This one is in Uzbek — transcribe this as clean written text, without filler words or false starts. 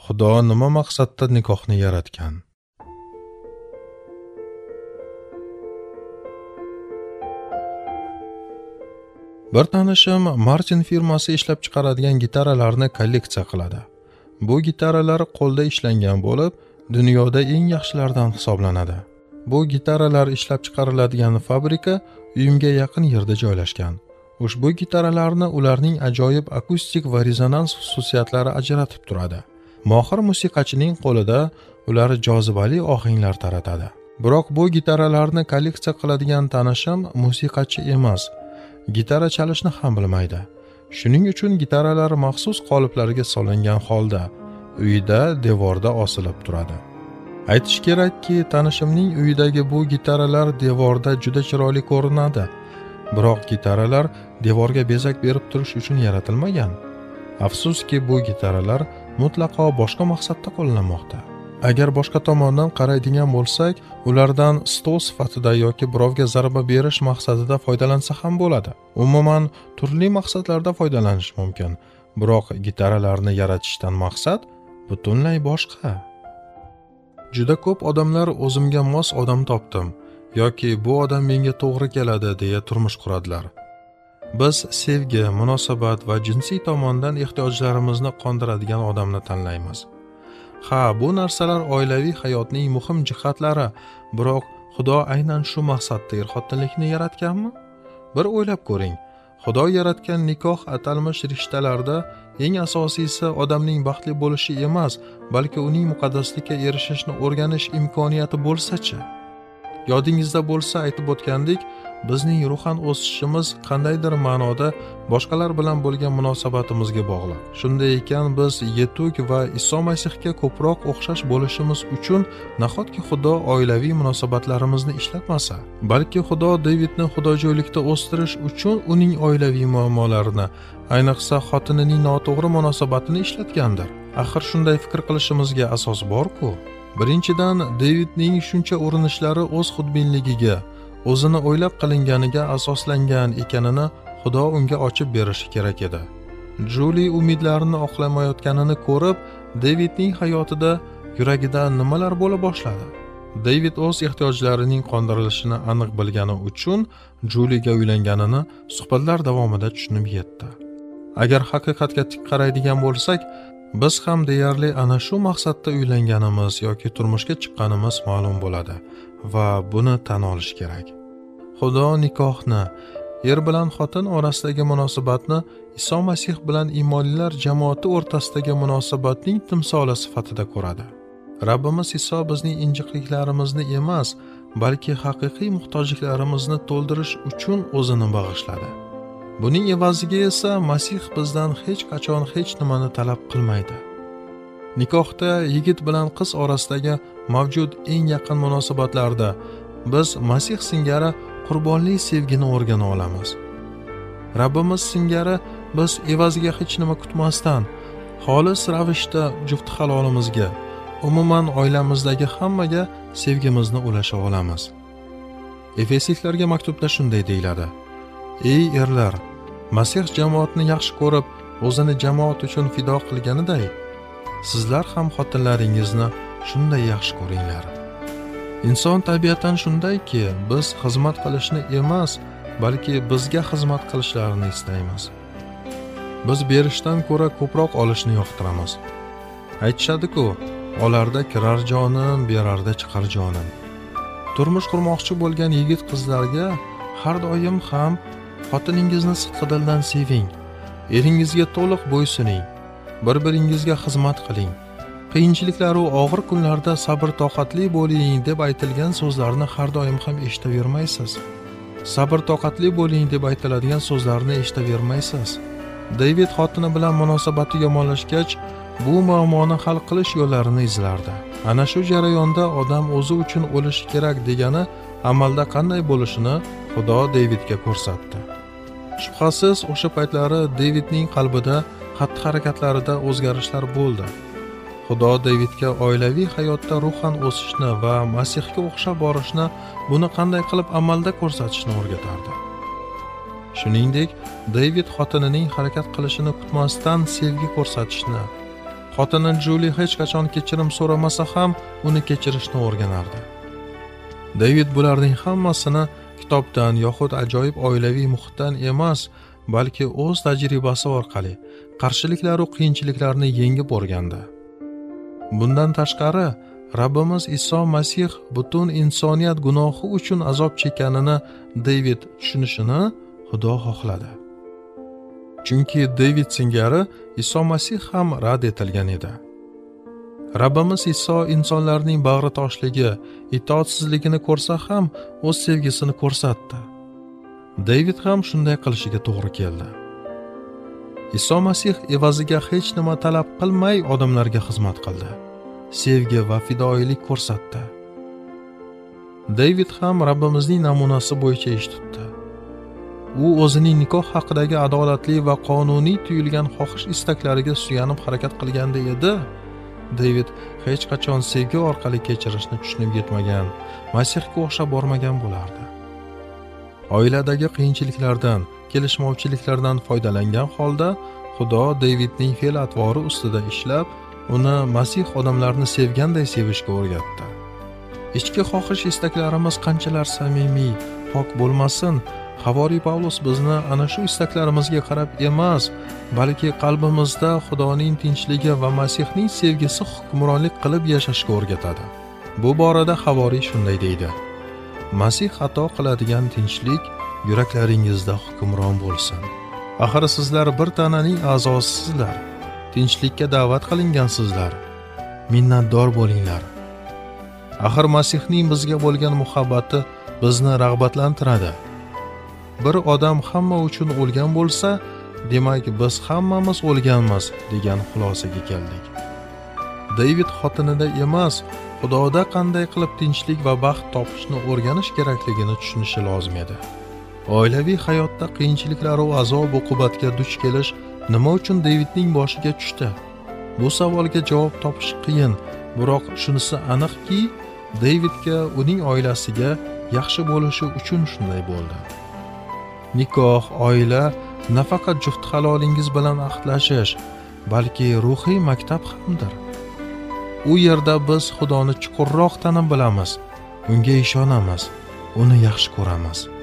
Xudo nima maqsadda nikohni yaratgan? Bir tanishim Martin firmasi ishlab chiqaradigan gitaralarni kolleksiya qiladi. Bu gitaralar qo'lda ishlangan bo'lib, dunyoda eng yaxshilardan hisoblanadi. Bu gitaralar ishlab chiqariladigan fabrika uyimga yaqin yerda joylashgan. Ushbu gitaralarni ularning ajoyib akustik va rezonans xususiyatlari ajratib turadi. Mohir musiqachining qo'lida ular jozibali ohanglar taratadi. Biroq bu gitaralarni kolleksiya qiladigan tanishim musiqachi emas, gitara chalishni ham bilmaydi. Shuning uchun gitaralar maxsus qoliplarga solingan holda uyida devorda osilib turadi. Aytish kerakki, tanishimning uyidagi bu gitaralar devorda juda chiroyli ko'rinadi. Biroq gitaralar devorga bezak berib turish uchun yaratilmagan. Afsuski, bu gitaralar mutlaqo boshqa maqsadda qo'llanmoqda. Agar boshqa tomondan qaraydigan bo'lsak, ulardan stol sifatida yoki birovga zarba berish maqsadida foydalansa ham bo'ladi. Umuman turli maqsadlarda foydalanish mumkin. Biroq gitaralarni yaratishdan maqsad butunlay boshqa. Juda ko'p odamlar o'zimga mos odam topdim yoki bu odam menga to'g'ri keladi deya turmush quradilar. Biz sevgi, munosabat va jinsiy tomondan ehtiyojlarimizni qondiradigan odamni tanlaymiz. Ha, bu narsalar oilaviy hayotning muhim jihatlari, biroq Xudo aynan shu maqsadda er-xotinlikni yaratganmi? Bir o'ylab ko'ring. Xudo yaratgan nikoh atalmish rishtalarda eng asosiysi odamning baxtli bo'lishi emas, balki uning muqaddaslikka erishishni o'rganish imkoniyati bo'lsa-chi? Yodingizda bo'lsa, aytib o'tgandik, bizning ruhan o'sishimiz qandaydir ma'noda boshqalar bilan bo'lgan munosabatimizga bog'liq. Shunday ekan, biz yetuk va Iso Masihga ko'proq o'xshash bo'lishimiz uchun nahotki Xudo oilaviy munosabatlarimizni ishlatmasa, balki Xudo Davidni xudojo'ylikda o'stirish uchun uning oilaviy muammolarini, ayniqsa xotinining noto'g'ri munosabatini ishlatgandir. Axir shunday fikr qilishimizga asos bor-ku. Birinchidan, Davidning shuncha urinishlari o'z xudbinligiga, o'zini o'ylab qilinganiga asoslangan ekanini Xudo unga ochib berishi kerak edi. Juli umidlarini oqlamayotganini ko'rib, Davidning hayotida, yuragida nimalar bo'la boshladi? David o'z ehtiyojlarining qondirilishini aniq bilgani uchun Juliga uylanganini suhbatlar davomida tushunib yetdi. Agar haqiqatga tik qaraydigan bo'lsak, biz ham deyarli ana shu maqsadda uylanganimiz yoki turmushga chiqqanimiz ma'lum bo'ladi va buni tan olish kerak. Xudo nikohni, er bilan xotin orasidagi munosabatni Iso Masih bilan iymonlilar jamoati o'rtasidagi munosabatning timsoli sifatida ko'radi. Rabbimiz Iso bizning injiqliklarimizni emas, balki haqiqiy muhtojliklarimizni to'ldirish uchun o'zini bag'ishladi. Buning evaziga esa Masih bizdan hech qachon hech nimani talab qilmaydi. Nikohda yigit bilan qiz orasidagi mavjud eng yaqin munosabatlarda biz Masih singari qurbonli sevgini o'rgana olamiz. Rabbimiz singari biz evaziga hech nima kutmasdan xolis ravishda juft halolimizga, umuman oilamizdagi hammaga sevgimizni ulasha olamiz. Efesliklarga maktubda shunday deyiladi: Ey erlar, Masih jamoatni yaxshi ko'rib, o'zini jamoat uchun fido qilganiday, sizlar ham xotinlaringizni shunday yaxshi ko'ringlar. Inson tabiatan shundayki, biz xizmat qilishni emas, balki bizga xizmat qilishlarini istaymiz. Biz berishdan ko'ra ko'proq olishni yoqtiramiz. Aytishadi-ku, olarda kirar jonim, berarda chiqar jonim. Turmush qurmoqchi bo'lgan yigit qizlarga har doim ham xotiningizni sidqidildan seving, eringizga to'liq bo'ysuning, bir-biringizga xizmat qiling. Qiyinchiliklar va og'ir kunlarda sabr-toqatli bo'ling deb aytilgan so'zlarni har doim ham eshitavermaysiz. Sabr-toqatli bo'ling deb aytiladigan so'zlarni eshitavermaysiz. David xotini bilan munosabati yomonlashgach, bu muammoni hal qilish yo'llarini izlardi. Ana shu jarayonda odam o'zi uchun o'lishi kerak degani amalda qanday bo'lishini Xudo Davidga ko'rsatdi. Shubhasiz, o'sha paytlari Davidning qalbida, xatti-harakatlarida o'zgarishlar bo'ldi. Xudo Davidga oilaviy hayotda ruhan o'sishni va Masihga o'xshab borishni, buni qanday qilib amalda ko'rsatishni o'rgatardi. Shuningdek, David xotinining harakat qilishini kutmasdan sevgi ko'rsatishni, Xotini Juli hech qachon kechirim so'ramasa ham uni kechirishni o'rganardi. David bularning hammasini kitobdan yoxud ajoyib oilaviy muhitdan emas, balki o'z tajribasi orqali qarshiliklar va qiyinchiliklarni yengib o'rgandi. Bundan tashqari, Rabbimiz Iso Masih butun insoniyat gunohi uchun azob chekkanini David tushunishini Xudo xohladi. Chunki David singari Iso Masih ham rad etilgan edi. Rabbimiz Iso insonlarning bag'ritoshligi, itoatsizligini ko'rsa ham o'z sevgisini ko'rsatdi. David ham shunday qilishiga to'g'ri keldi. Iso Masih evaziga hech nima talab qilmay odamlarga xizmat qildi. Sevgi va fidoyilik ko'rsatdi. David ham Rabbimizning namunasi bo'yicha ish tutdi. U o'zining nikoh haqidagi adolatli va qonuniy tuyulgan xohish istaklariga suyanib harakat qilganda edi. David hech qachon sevgi orqali kechirishni tushunib yetmagan, Masihga o'xshab bormagan bo'lardi. Oiladagi qiyinchiliklardan, kelishmovchiliklardan foydalangan holda Xudo Davidning fe'l-atvori ustida ishlab, uni Masih odamlarni sevganday sevishga o'rgatdi. Ichki xohish istaklarimiz qanchalar samimiy, pok bo'lmasin, Havoriy Pavlus bizni ana shu istaklarimizga qarab emas, balki qalbimizda Xudoning tinchligi va Masihning sevgisi hukmronlik qilib yashashga o'rgatadi. Bu borada Havoriy shunday deydi: Masih ato qiladigan tinchlik yuraklaringizda hukmron bo'lsin. Axir sizlar bir tananing a'zosisizlar. Tinchlikka da'vat qilingansizlar. Minnatdor bo'linglar. Axir Masihning bizga bo'lgan muhabbati bizni rag'batlantiradi. Bir odam hamma uchun o'lgan bo'lsa, demak biz hammamiz o'lganmiz degan xulosaga keldik. David xotinida emas, Xudoda qanday qilib tinchlik va baxt topishni o'rganish kerakligini tushunishi lozim edi. Oilaviy hayotda qiyinchiliklar va azob-uqubatga duch kelish nima uchun Davidning boshiga tushdi? Bu savolga javob topish qiyin, biroq shunisi aniqki, Davidga uning oilasiga yaxshi bo'lishi uchun shunday bo'ldi. Nikoh, oila nafaqat juft halolingiz bilan ahdlashish, balki ruhiy maktab hamdir. U yerda biz Xudoni chuqurroq tanib bilamiz, unga ishonamiz, uni yaxshi ko'ramiz.